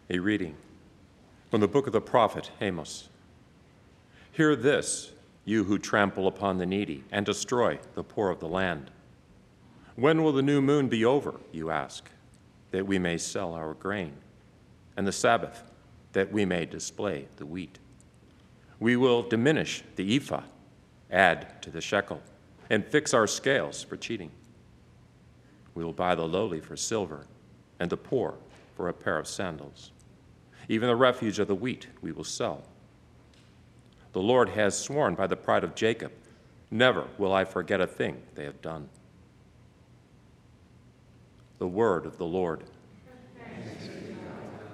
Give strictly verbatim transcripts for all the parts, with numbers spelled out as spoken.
A reading from the book of the prophet Amos. Hear this, you who trample upon the needy and destroy the poor of the land. When will the new moon be over, you ask, that we may sell our grain, and the Sabbath, that we may display the wheat? We will diminish the ephah, add to the shekel, and fix our scales for cheating. We will buy the lowly for silver, and the poor for a pair of sandals. Even the refuge of the wheat we will sell. The Lord has sworn by the pride of Jacob, never will I forget a thing they have done. The word of the Lord. Thanks be to God.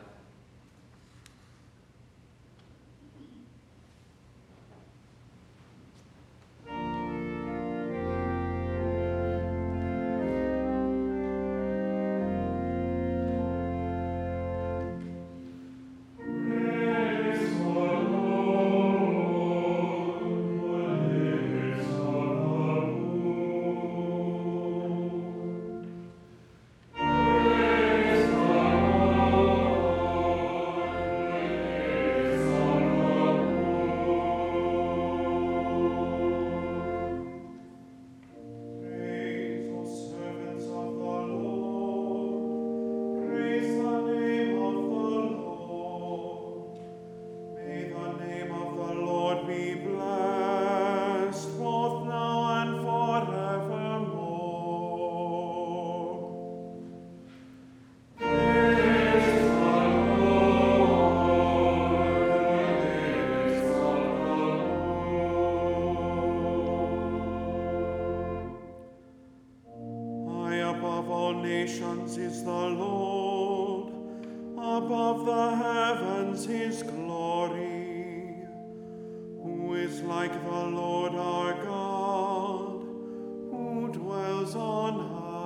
Nations is the Lord, above the heavens his glory. Who is like the Lord our God, who dwells on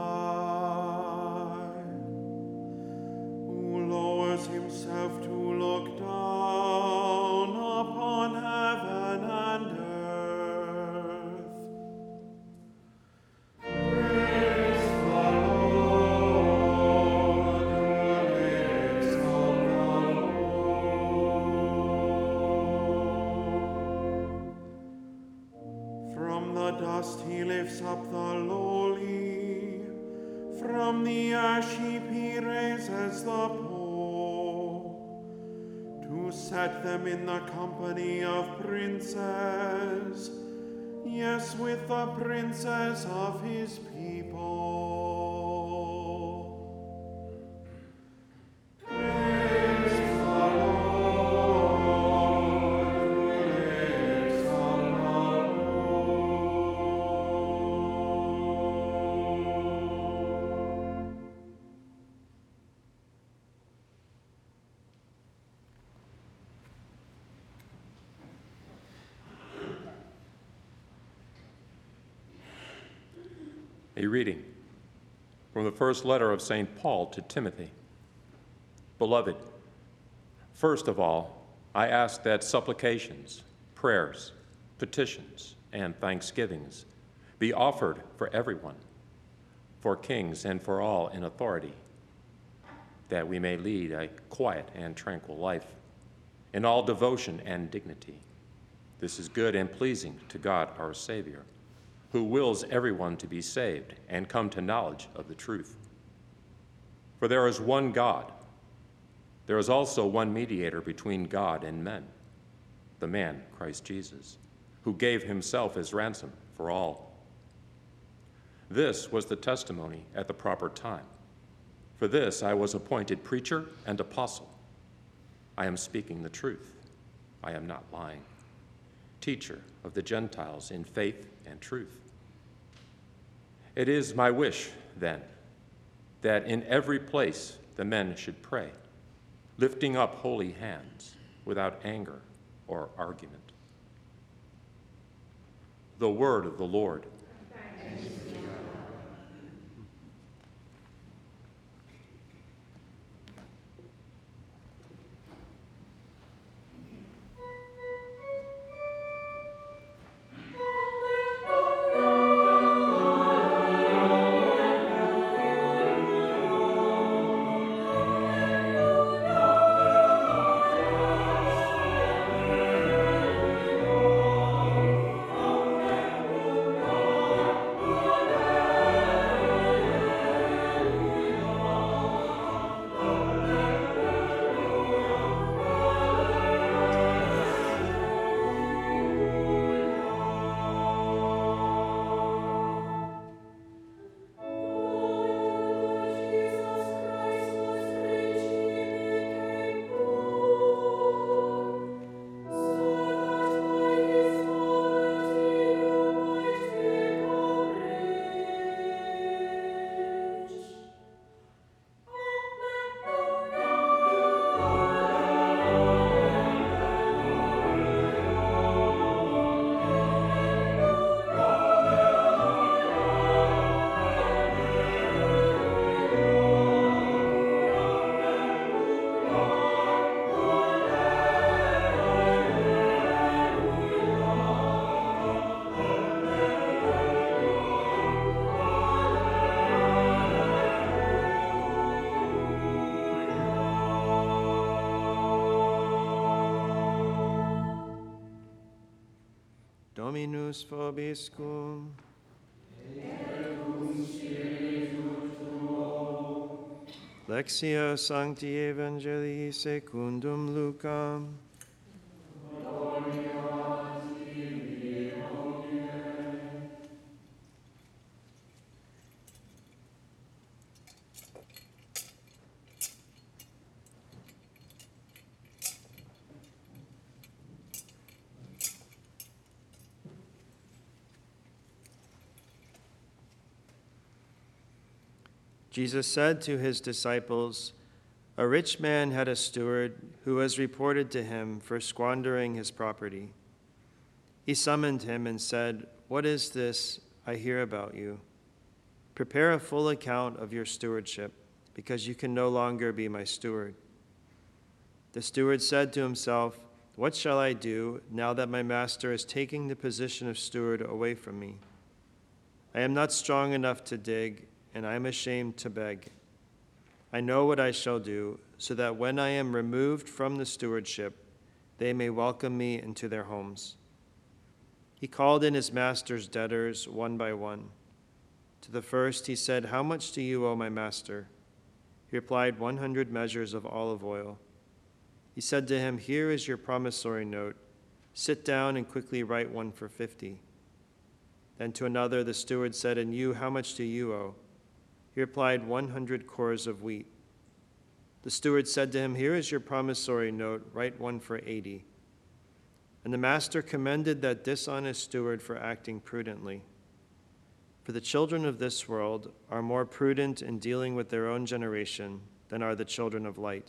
high, who lowers himself to look down upon heaven and earth. He lifts up the lowly, from the ash heap he raises the poor, to set them in the company of princes, yes, with the princes of his people. A reading from the first letter of Saint Paul to Timothy. Beloved, first of all, I ask that supplications, prayers, petitions, and thanksgivings be offered for everyone, for kings and for all in authority, that we may lead a quiet and tranquil life in all devotion and dignity. This is good and pleasing to God our Savior, who wills everyone to be saved and come to knowledge of the truth. For there is one God. There is also one mediator between God and men, the man Christ Jesus, who gave himself as ransom for all. This was the testimony at the proper time. For this I was appointed preacher and apostle. I am speaking the truth. I am not lying. Teacher of the Gentiles in faith and truth. It is my wish, then, that in every place the men should pray, lifting up holy hands without anger or argument. The word of the Lord. Thanks be to God. Thank you. Dominus vobiscum. Lectio Sancti Evangelii secundum Lucam. Jesus said to his disciples, "A rich man had a steward who was reported to him for squandering his property. He summoned him and said, 'What is this I hear about you? Prepare a full account of your stewardship, because you can no longer be my steward.' The steward said to himself, 'What shall I do now that my master is taking the position of steward away from me? I am not strong enough to dig, and I am ashamed to beg. I know what I shall do, so that when I am removed from the stewardship, they may welcome me into their homes.' He called in his master's debtors one by one. To the first he said, 'How much do you owe my master?' He replied, 'One hundred measures of olive oil.' He said to him, 'Here is your promissory note. Sit down and quickly write one for fifty.' Then to another the steward said, 'And you, how much do you owe?' He replied, 'One hundred cores of wheat.' The steward said to him, 'Here is your promissory note. Write one for eighty.' And the master commended that dishonest steward for acting prudently. For the children of this world are more prudent in dealing with their own generation than are the children of light.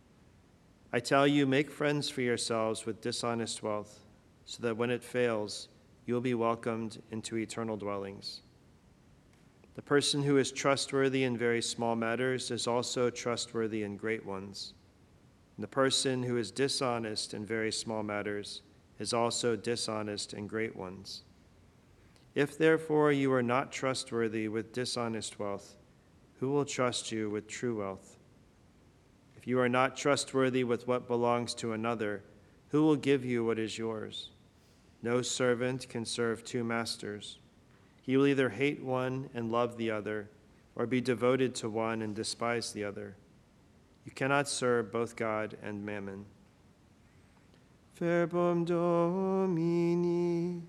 I tell you, make friends for yourselves with dishonest wealth, so that when it fails, you will be welcomed into eternal dwellings. The person who is trustworthy in very small matters is also trustworthy in great ones. And the person who is dishonest in very small matters is also dishonest in great ones. If therefore you are not trustworthy with dishonest wealth, who will trust you with true wealth? If you are not trustworthy with what belongs to another, who will give you what is yours? No servant can serve two masters. He will either hate one and love the other, or be devoted to one and despise the other. You cannot serve both God and mammon." Verbum Domini.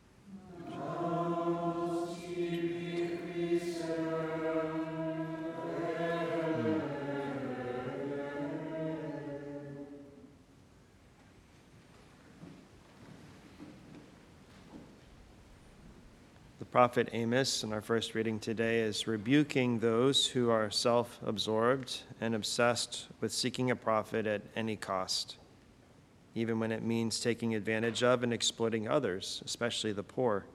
The prophet Amos, in our first reading today, is rebuking those who are self-absorbed and obsessed with seeking a profit at any cost, even when it means taking advantage of and exploiting others, especially the poor.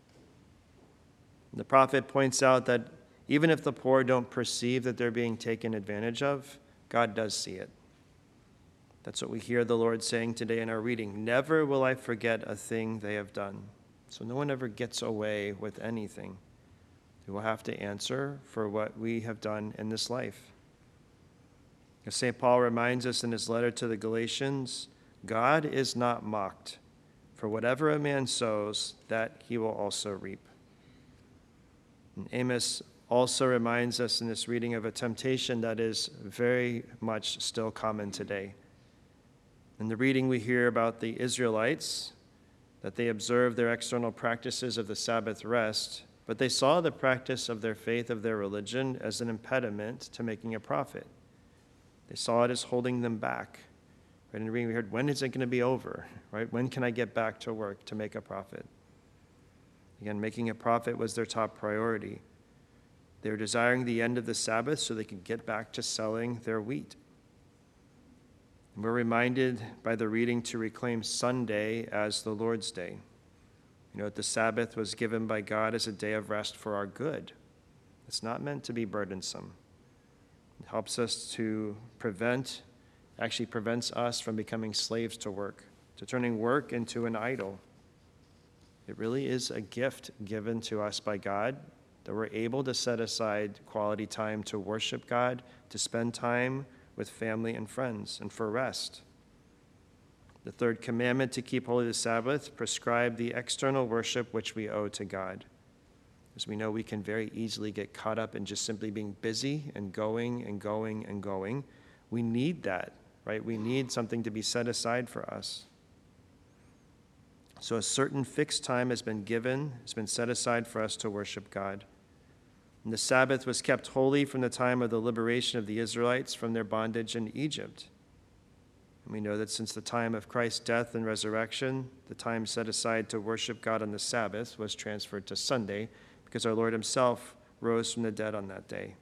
The prophet points out that even if the poor don't perceive that they're being taken advantage of, God does see it. That's what we hear the Lord saying today in our reading. "Never will I forget a thing they have done." So no one ever gets away with anything. We will have to answer for what we have done in this life. As Saint Paul reminds us in his letter to the Galatians, God is not mocked, for whatever a man sows, that he will also reap. And Amos also reminds us in this reading of a temptation that is very much still common today. In the reading we hear about the Israelites, that they observed their external practices of the Sabbath rest, but they saw the practice of their faith, of their religion, as an impediment to making a profit. They saw it as holding them back. Right? In the reading we heard, when is it going to be over? Right? When can I get back to work to make a profit? Again, making a profit was their top priority. They were desiring the end of the Sabbath so they could get back to selling their wheat. And we're reminded by the reading to reclaim Sunday as the Lord's Day. You know, the Sabbath was given by God as a day of rest for our good. It's not meant to be burdensome. It helps us to prevent, actually prevents us from becoming slaves to work, to turning work into an idol. It really is a gift given to us by God that we're able to set aside quality time to worship God, to spend time with family and friends, and for rest. The third commandment to keep holy the Sabbath prescribed the external worship which we owe to God. As we know, we can very easily get caught up in just simply being busy and going and going and going. We need that, right? We need something to be set aside for us. So a certain fixed time has been given, has been set aside for us to worship God. And the Sabbath was kept holy from the time of the liberation of the Israelites from their bondage in Egypt. And we know that since the time of Christ's death and resurrection, the time set aside to worship God on the Sabbath was transferred to Sunday, because our Lord himself rose from the dead on that day.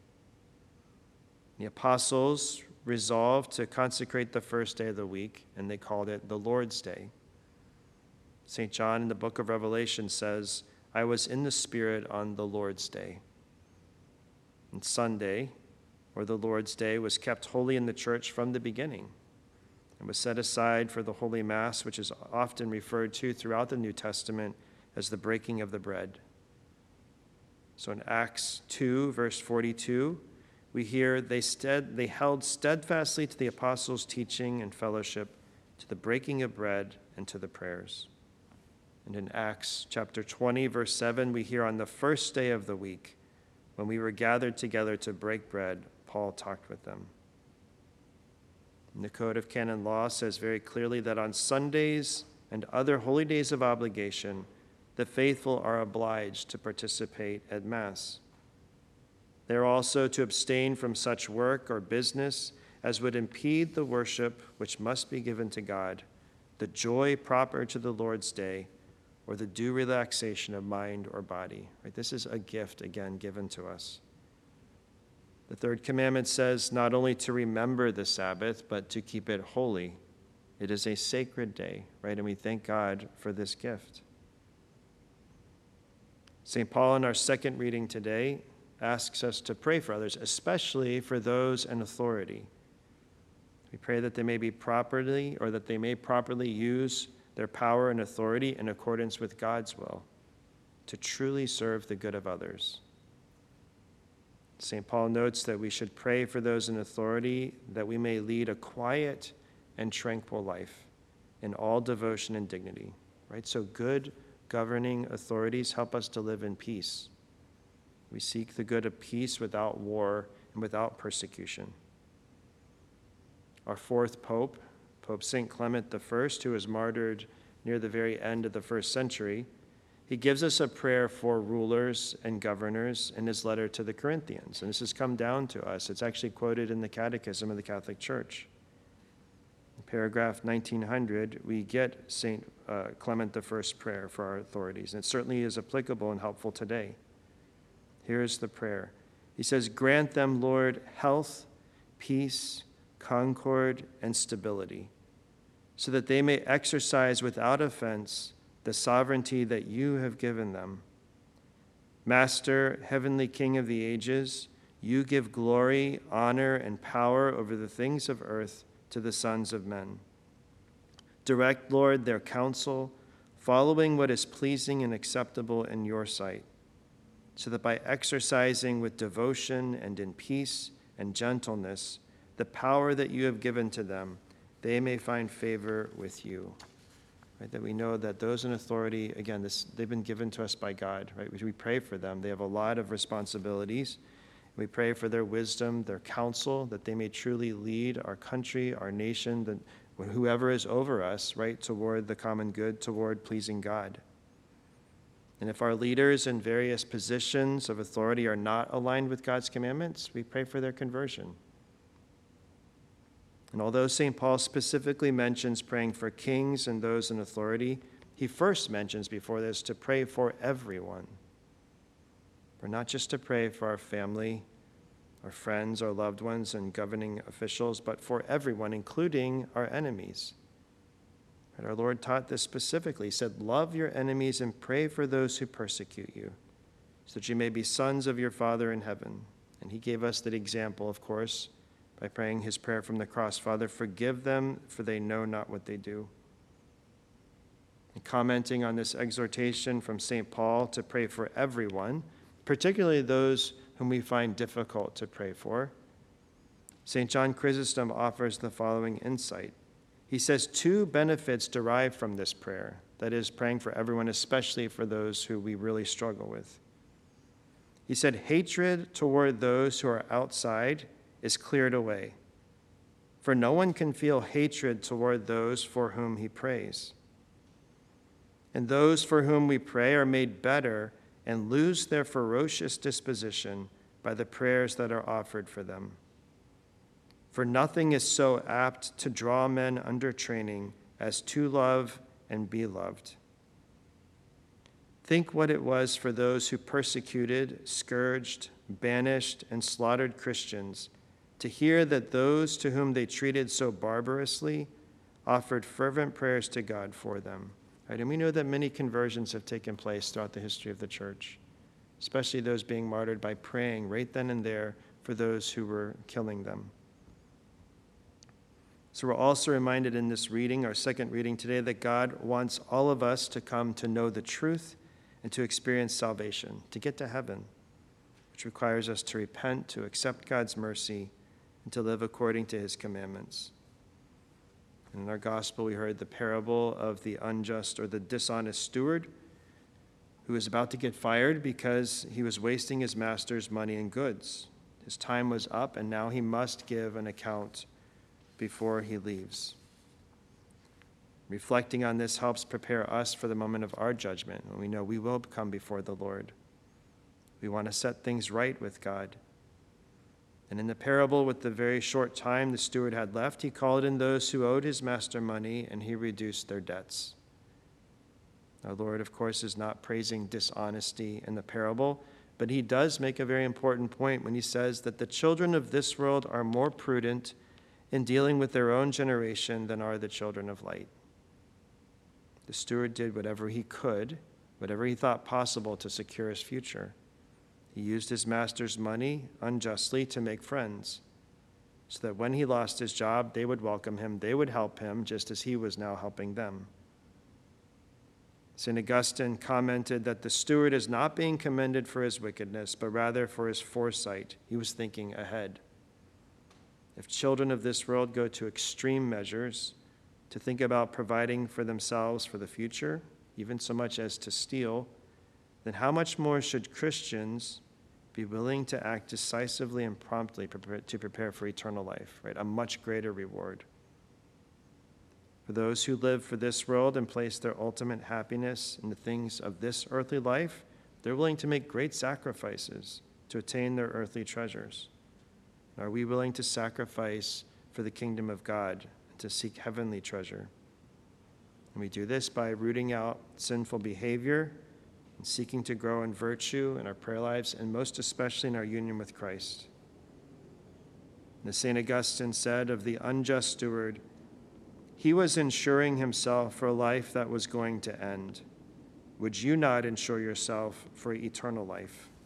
The apostles resolved to consecrate the first day of the week, and they called it the Lord's Day. Saint John in the book of Revelation says, I was in the Spirit on the Lord's Day. And Sunday, or the Lord's Day, was kept holy in the church from the beginning and was set aside for the Holy Mass, which is often referred to throughout the New Testament as the breaking of the bread. So in Acts two, verse forty-two, we hear they, stead, they held steadfastly to the apostles' teaching and fellowship, to the breaking of bread and to the prayers. And in Acts chapter twenty, verse seven, we hear on the first day of the week, when we were gathered together to break bread, Paul talked with them. And the Code of Canon Law says very clearly that on Sundays and other holy days of obligation, the faithful are obliged to participate at Mass. They are also to abstain from such work or business as would impede the worship which must be given to God, the joy proper to the Lord's Day, or the due relaxation of mind or body. Right? This is a gift, again, given to us. The third commandment says not only to remember the Sabbath, but to keep it holy. It is a sacred day, right? And we thank God for this gift. Saint Paul, in our second reading today, asks us to pray for others, especially for those in authority. We pray that they may be properly, or that they may properly use their power and authority in accordance with God's will, to truly serve the good of others. Saint Paul notes that we should pray for those in authority, that we may lead a quiet and tranquil life in all devotion and dignity, right? So good governing authorities help us to live in peace. We seek the good of peace without war and without persecution. Our fourth pope, Pope Saint Clement the First, who was martyred near the very end of the first century, he gives us a prayer for rulers and governors in his letter to the Corinthians. And this has come down to us. It's actually quoted in the Catechism of the Catholic Church. In paragraph nineteen hundred, we get Saint uh, Clement the First's prayer for our authorities. And it certainly is applicable and helpful today. Here's the prayer. He says, grant them, Lord, health, peace, concord, and stability, so that they may exercise without offense the sovereignty that you have given them. Master, heavenly King of the ages, you give glory, honor, and power over the things of earth to the sons of men. Direct, Lord, their counsel, following what is pleasing and acceptable in your sight, so that by exercising with devotion and in peace and gentleness the power that you have given to them, they may find favor with you. Right, that we know that those in authority, again, this, they've been given to us by God. Right? We pray for them. They have a lot of responsibilities. We pray for their wisdom, their counsel, that they may truly lead our country, our nation, that whoever is over us, right, toward the common good, toward pleasing God. And if our leaders in various positions of authority are not aligned with God's commandments, we pray for their conversion. And although Saint Paul specifically mentions praying for kings and those in authority, he first mentions before this to pray for everyone. We're not just to pray for our family, our friends, our loved ones, and governing officials, but for everyone, including our enemies. And our Lord taught this specifically. He said, love your enemies and pray for those who persecute you, so that you may be sons of your Father in heaven. And he gave us that example, of course, by praying his prayer from the cross, Father, forgive them, for they know not what they do. And commenting on this exhortation from Saint Paul to pray for everyone, particularly those whom we find difficult to pray for, Saint John Chrysostom offers the following insight. he says two benefits derive from this prayer. That is, praying for everyone, especially for those who we really struggle with. He said, hatred toward those who are outside is cleared away, for no one can feel hatred toward those for whom he prays. And those for whom we pray are made better and lose their ferocious disposition by the prayers that are offered for them. For nothing is so apt to draw men under training as to love and be loved. Think what it was for those who persecuted, scourged, banished, and slaughtered Christians to hear that those to whom they treated so barbarously offered fervent prayers to God for them. Right? And we know that many conversions have taken place throughout the history of the church, especially those being martyred by praying right then and there for those who were killing them. So we're also reminded in this reading, our second reading today, that God wants all of us to come to know the truth and to experience salvation, to get to heaven, which requires us to repent, to accept God's mercy, and to live according to his commandments. In our gospel, we heard the parable of the unjust or the dishonest steward who was about to get fired because he was wasting his master's money and goods. His time was up, and now he must give an account before he leaves. Reflecting on this helps prepare us for the moment of our judgment, when we know we will come before the Lord. We want to set things right with God. And in the parable, with the very short time the steward had left, he called in those who owed his master money, and he reduced their debts. Our Lord, of course, is not praising dishonesty in the parable, but he does make a very important point when he says that the children of this world are more prudent in dealing with their own generation than are the children of light. The steward did whatever he could, whatever he thought possible to secure his future. He used his master's money unjustly to make friends, so that when he lost his job, they would welcome him, they would help him, just as he was now helping them. Saint Augustine commented that the steward is not being commended for his wickedness, but rather for his foresight. He was thinking ahead. If children of this world go to extreme measures to think about providing for themselves for the future, even so much as to steal, then how much more should Christians be willing to act decisively and promptly to prepare for eternal life, right? A much greater reward. For those who live for this world and place their ultimate happiness in the things of this earthly life, they're willing to make great sacrifices to attain their earthly treasures. Are we willing to sacrifice for the kingdom of God and to seek heavenly treasure? And we do this by rooting out sinful behavior and seeking to grow in virtue in our prayer lives, and most especially in our union with Christ. And as Saint Augustine said of the unjust steward, he was insuring himself for a life that was going to end. Would you not insure yourself for eternal life?